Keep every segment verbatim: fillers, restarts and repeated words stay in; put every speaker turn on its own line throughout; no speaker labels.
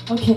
Okay.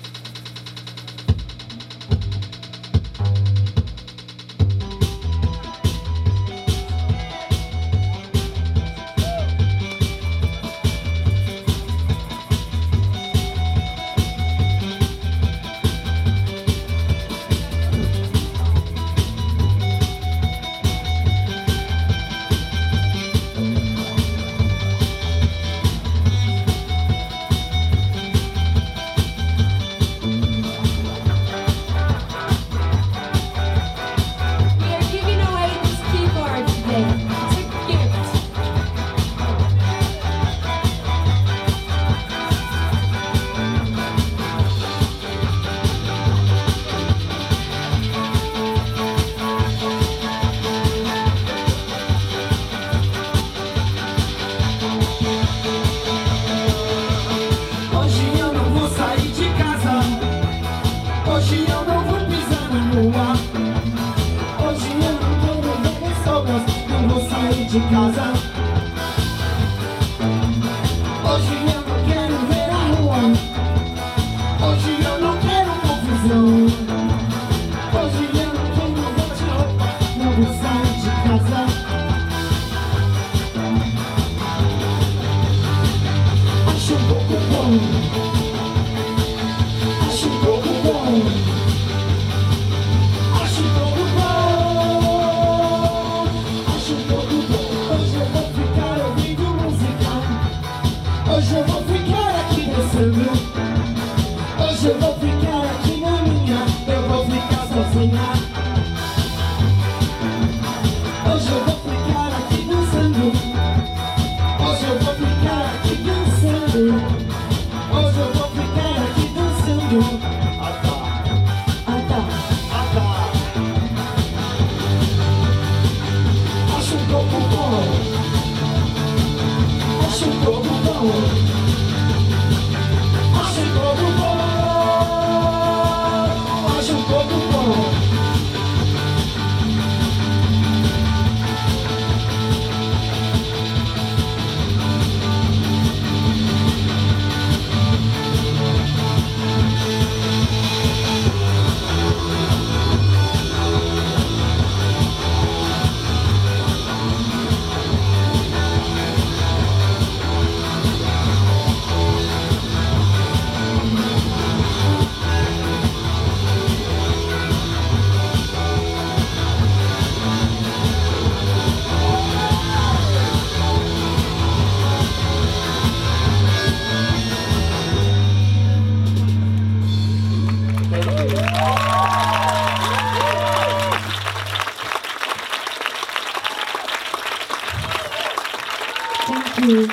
De casa. Hoje eu não quero ver a rua. Hoje eu não quero confusão. Hoje eu não quero mudar de roupa. Não vou sair de casa. Acho um pouco bom. Acho um pouco bom. Hoje eu vou ficar aqui dançando. Hoje eu vou ficar aqui na minha. Eu vou ficar sozinha. Hoje eu vou ficar aqui dançando. Hoje eu vou ficar aqui dançando. Hoje eu vou ficar aqui dançando. Ah tá, ah tá, ah tá. Acho um pouco bom. Acho um pouco bom. Acho um pouco bom. Acho um pouco bom.
Thank you.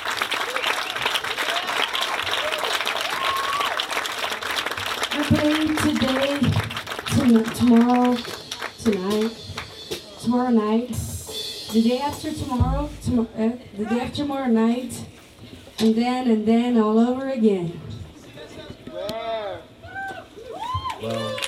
We're playing today, tom tomorrow, tonight, tomorrow night, the day after tomorrow, tom uh, the day after tomorrow night, and then and then all over again.
Well.